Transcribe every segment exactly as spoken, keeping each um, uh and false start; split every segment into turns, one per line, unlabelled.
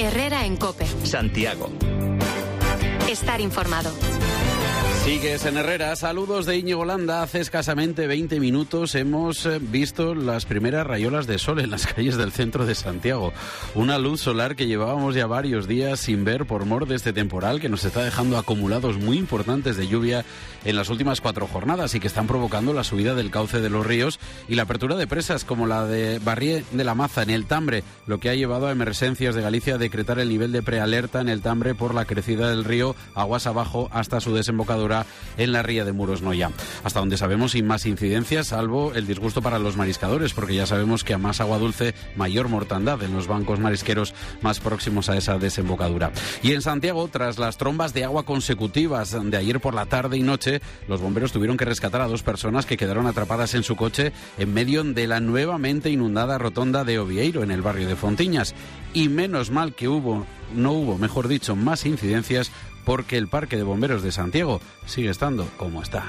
Herrera en COPE.
Santiago.
Estar informado.
Sigues en Herrera. Saludos de Íñigo Landa. Hace escasamente veinte minutos hemos visto las primeras rayolas de sol en las calles del centro de Santiago. Una luz solar que llevábamos ya varios días sin ver por mor de este temporal que nos está dejando acumulados muy importantes de lluvia en las últimas cuatro jornadas y que están provocando la subida del cauce de los ríos y la apertura de presas como la de Barrié de la Maza en el Tambre, lo que ha llevado a Emergencias de Galicia a decretar el nivel de prealerta en el Tambre por la crecida del río aguas abajo hasta su desembocadura en la ría de Muros Noia. Hasta donde sabemos sin más incidencias, salvo el disgusto para los mariscadores, porque ya sabemos que a más agua dulce, mayor mortandad en los bancos marisqueros más próximos a esa desembocadura. Y en Santiago, tras las trombas de agua consecutivas de ayer por la tarde y noche, los bomberos tuvieron que rescatar a dos personas que quedaron atrapadas en su coche en medio de la nuevamente inundada rotonda de Ovieiro, en el barrio de Fontiñas. Y menos mal que hubo, no hubo, mejor dicho, más incidencias, porque el Parque de Bomberos de Santiago sigue estando como está.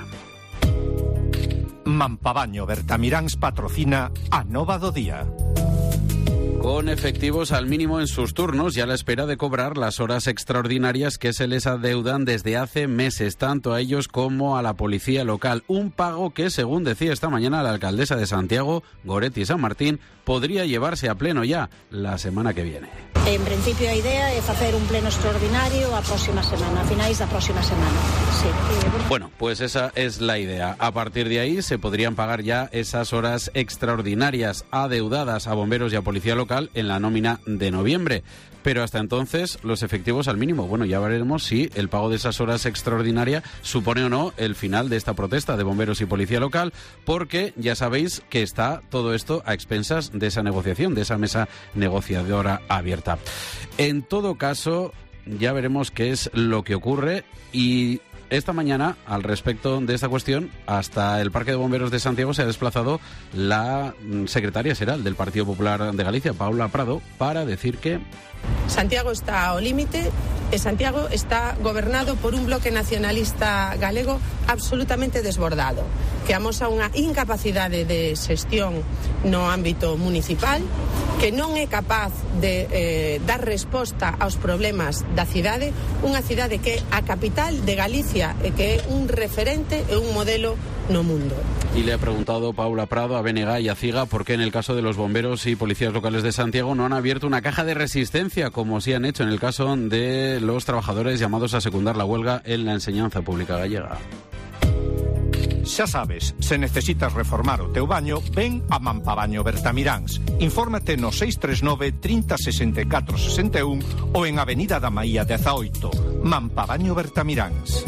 Mampabaño Bertamiráns patrocina a Nova do Día.
Con efectivos al mínimo en sus turnos y a la espera de cobrar las horas extraordinarias que se les adeudan desde hace meses, tanto a ellos como a la policía local. Un pago que, según decía esta mañana la alcaldesa de Santiago, Goretti San Martín, podría llevarse a pleno ya la semana que viene.
En principio a idea é facer un pleno extraordinario a próxima semana, a finais da próxima semana. Sí.
Bueno, pues esa es la idea. A partir de ahí se podrían pagar ya esas horas extraordinarias adeudadas a bomberos y a policía local en la nómina de noviembre. Pero hasta entonces los efectivos al mínimo. Bueno, ya veremos si el pago de esas horas extraordinarias supone o no el final de esta protesta de bomberos y policía local, porque ya sabéis que está todo esto a expensas de esa negociación, de esa mesa negociadora abierta. En todo caso, ya veremos qué es lo que ocurre y esta mañana, al respecto de esta cuestión, hasta el Parque de Bomberos de Santiago se ha desplazado la secretaria xeral del Partido Popular de Galicia, Paula Prado, para decir que
Santiago está ao límite e Santiago está gobernado por un bloque nacionalista galego absolutamente desbordado, que amosa unha incapacidade de xestión no ámbito municipal, que non é capaz de eh, dar resposta aos problemas da cidade, unha cidade que é a capital de Galicia e que é un referente e un modelo no mundo.
Y le ha preguntado Paula Prado a B N G y a CIGA por qué en el caso de los bomberos y policías locales de Santiago no han abierto una caja de resistencia, como sí han hecho en el caso de los trabajadores llamados a secundar la huelga en la enseñanza pública gallega.
Xa sabes, se necesitas reformar o teu baño, ven a Mampabaño Bertamiráns. Infórmate no seis tres nove, trinta, sesenta e catro, sesenta e un ou en Avenida da Maía dezaoito. Mampabaño Bertamiráns.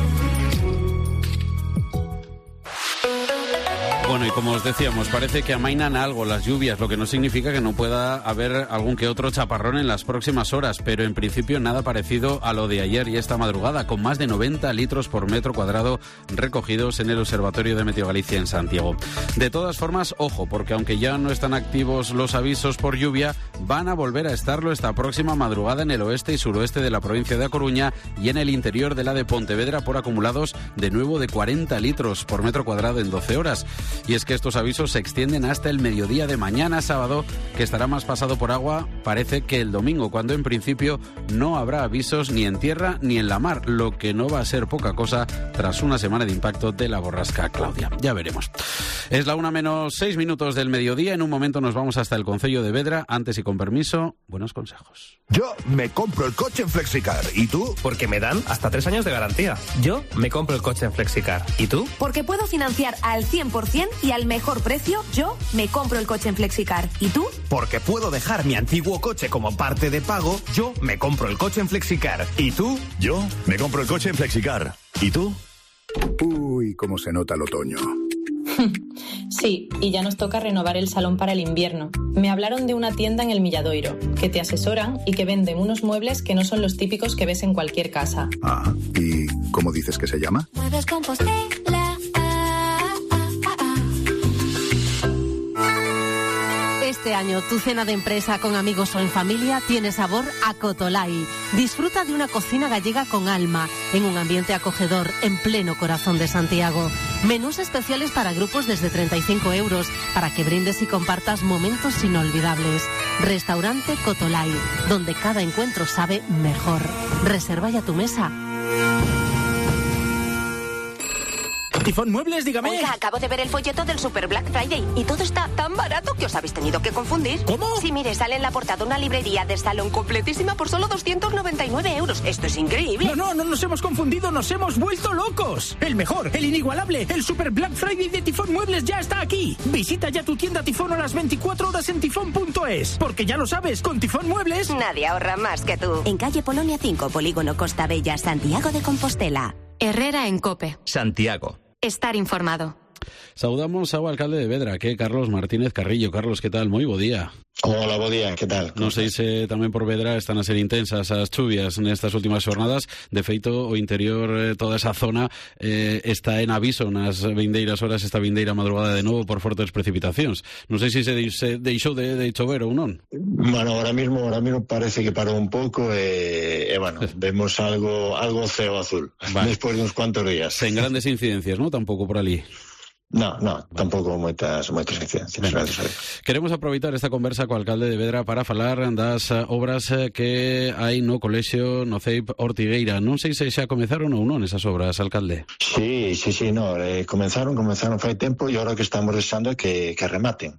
Bueno, y como os decíamos, parece que amainan algo las lluvias, lo que no significa que no pueda haber algún que otro chaparrón en las próximas horas, pero en principio nada parecido a lo de ayer y esta madrugada, con más de noventa litros por metro cuadrado recogidos en el Observatorio de Meteo Galicia en Santiago. De todas formas, ojo, porque aunque ya no están activos los avisos por lluvia, van a volver a estarlo esta próxima madrugada en el oeste y suroeste de la provincia de A Coruña y en el interior de la de Pontevedra por acumulados de nuevo de cuarenta litros por metro cuadrado en doce horas. Y es que estos avisos se extienden hasta el mediodía de mañana sábado, que estará más pasado por agua, parece que el domingo, cuando en principio no habrá avisos ni en tierra ni en la mar, lo que no va a ser poca cosa tras una semana de impacto de la borrasca Claudia. Ya veremos. Es la una menos seis minutos del mediodía. En un momento nos vamos hasta el concello de Vedra. Antes y con permiso, buenos consejos.
Yo me compro el coche en Flexicar. ¿Y tú?
Porque me dan hasta tres años de garantía. Yo me compro el coche en Flexicar. ¿Y tú?
Porque puedo financiar al cien por ciento y al mejor precio. Yo me compro el coche en Flexicar. ¿Y tú?
Porque puedo dejar mi antiguo coche como parte de pago. Yo me compro el coche en Flexicar. ¿Y tú?
Yo me compro el coche en Flexicar. ¿Y tú? Uy, cómo se nota el otoño.
Sí, y ya nos toca renovar el salón para el invierno. Me hablaron de una tienda en el Milladoiro, que te asesoran y que venden unos muebles que no son los típicos que ves en cualquier casa.
Ah, ¿y cómo dices que se llama?
Muebles Compostela. Este año tu cena de empresa con amigos o en familia tiene sabor a Cotolai. Disfruta de una cocina gallega con alma, en un ambiente acogedor, en pleno corazón de Santiago. Menús especiales para grupos desde treinta y cinco euros, para que brindes y compartas momentos inolvidables. Restaurante Cotolai, donde cada encuentro sabe mejor. Reserva ya tu mesa.
Tifón Muebles, dígame.
Oiga, acabo de ver el folleto del Super Black Friday y todo está tan barato que os habéis tenido que confundir.
¿Cómo?
Sí, mire, sale en la portada una librería de salón completísima por solo doscientos noventa y nueve euros. Esto es increíble.
No, no, no nos hemos confundido, nos hemos vuelto locos. El mejor, el inigualable, el Super Black Friday de Tifón Muebles ya está aquí. Visita ya tu tienda Tifón a las veinticuatro horas en tifón punto es. Porque ya lo sabes, con Tifón Muebles...
Nadie ahorra más que tú.
En calle Polonia cinco, Polígono Costa Bella, Santiago de Compostela.
Herrera en COPE.
Santiago.
Estar informado.
Saudamos ao alcalde de Vedra, que é Carlos Martínez Carrillo. Carlos, que tal? Moi bo día.
Hola, bo día, que tal?
Non sei se tamén por Vedra están a ser intensas as chuvias nestas últimas xornadas. De feito, o interior, eh, toda esa zona, eh, está en aviso nas vindeiras horas, esta vindeira madrugada de novo por fortes precipitacións. Non sei se se deixou de, de chover ou non.
Bueno, ahora mismo, ahora mismo parece que parou un pouco e, e bueno, vemos algo algo ceo azul, vale, despois de uns cuantos días.
Sen grandes incidencias, non? Tampouco por ali.
No, no, tampouco moitas moitas incidencias.
Queremos aproveitar esta conversa co alcalde de Vedra para falar das obras que hai no colexio no C E I P Ortigueira. Non sei se xa comezaron ou non esas obras, alcalde.
Sí, sí, sí, no, eh, comenzaron, comenzaron fai tempo e agora que estamos deseando que, que rematen.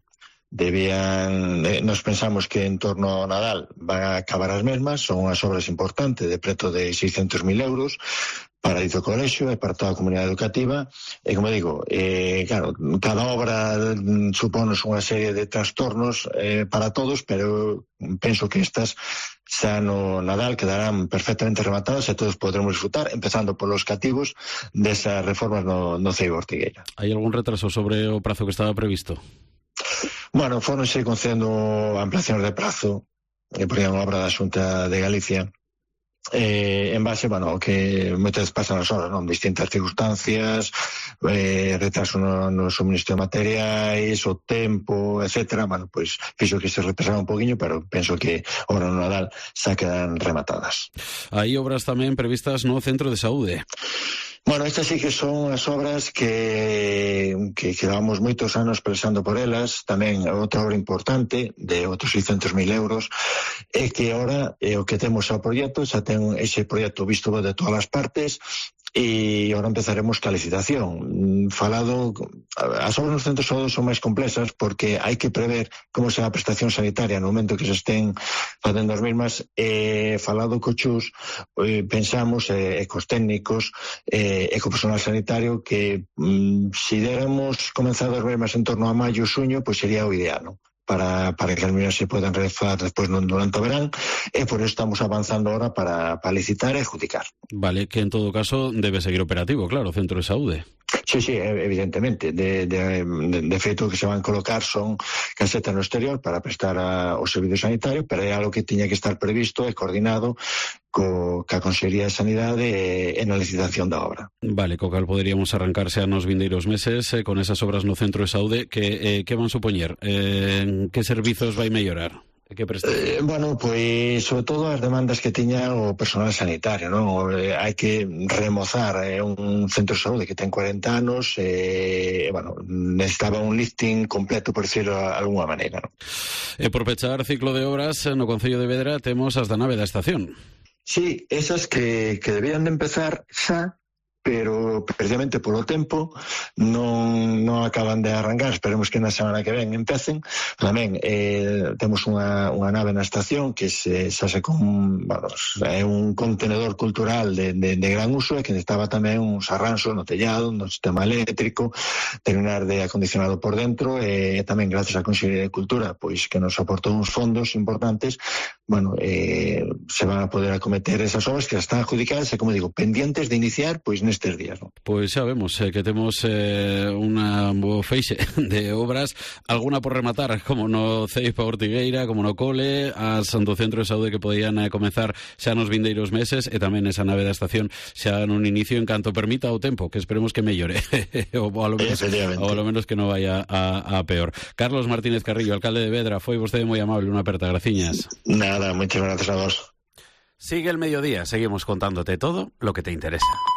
Debían, eh, nos pensamos que en torno ao Nadal van a acabar as mesmas, son unhas obras importantes de preto de seiscentos mil euros para o colexio e para toda a comunidade educativa e, como digo, eh, claro, cada obra supónos unha serie de trastornos eh, para todos, pero penso que estas xa no Nadal quedarán perfectamente rematadas e todos podremos disfrutar, empezando polos cativos desas reformas no, no C E I P Ortigueira.
Hai algún retraso sobre o prazo que estaba previsto?
Bueno, foronse concedendo ampliacións de prazo, que por unha obra da Xunta de Galicia, eh, en base, bueno, que moitas pasan as horas, non? Distintas circunstancias, eh, retraso no, no suministro de materiais, o tempo, etcétera. Bueno, pois fixo que se retrasara un poquinho, pero penso que ahora no Nadal xa quedan rematadas.
Hai obras tamén previstas no Centro de Saúde.
Bueno, estas sí que son as obras que, que, que llevamos moitos anos pensando por elas, tamén outra obra importante de outros seiscentos mil euros, é que ahora é o que temos ao proxecto, xa ten ese proxecto visto de todas as partes, e agora empezaremos ca licitación. Falado, as obras nos centros de saúde son máis complexas porque hai que prever como será a prestación sanitaria no momento que se estén facendo as mesmas, e falado co Chus, eh, pensamos, e eh, cos técnicos, eh, e co personal sanitario, que mm, si déramos comenzado as mesmas en torno a maio, xuño, pois sería o ideal, non? Para, para que as medidas se podan realizar despois durante o verán, e por eso estamos avanzando ahora para, para licitar e adjudicar.
Vale, que en todo caso debe seguir operativo, claro, o Centro de Saúde.
Sí, sí, evidentemente. De, de, de, de feito, que se van colocar son casetas no exterior para prestar a, o servicio sanitario, pero é algo que tiña que estar previsto e coordinado co, ca Consellería de Sanidade e, e na licitación da obra.
Vale, co cal poderíamos arrancarse a nos vindeiros meses eh, con esas obras no Centro de Saúde que, eh, que van supoñer? Eh, que servizos vai mellorar? Que
eh, bueno, pois sobre todo as demandas que tiña o personal sanitario, non? Eh, hai que remozar eh, un centro de saúde que ten cuarenta anos e, eh, bueno, necesitaba un lifting completo, por decirlo de alguna maneira, non?
E por pechar ciclo de obras no Concello de Vedra temos as da nave da estación.
Sí, esas que, que debían de empezar xa, pero precisamente polo tempo non, non acaban de arrancar. Esperemos que na semana que ven empecen. Tamén eh, temos unha, unha nave na estación que se, se hace con, bueno, é un contenedor cultural de, de, de gran uso, e que necesitaba tamén uns arranxos no tellado, no sistema eléctrico, terminar de acondicionado por dentro, e tamén gracias á Consellería de Cultura, pois que nos aportou uns fondos importantes. Bueno, eh, se van a poder acometer esas obras que están adjudicadas e, como digo, pendientes de iniciar pois nestes días, ¿no?
Pois xa vemos eh, que temos eh, unha bo feixe de obras, alguna por rematar, como no C E I P Ortigueira, como no Cole, as do Centro de Saúde que podían eh, comezar xa nos vindeiros meses, e tamén esa nave da estación xa nun inicio en canto permita o tempo, que esperemos que mellore ou a lo menos, ou a lo menos que non vaya a, a peor. Carlos Martínez Carrillo, alcalde de Vedra, foi vostede moi amable, unha aperta, graciñas.
Nada, muchas gracias a vos.
Sigue el mediodía, seguimos contándote todo lo que te interesa.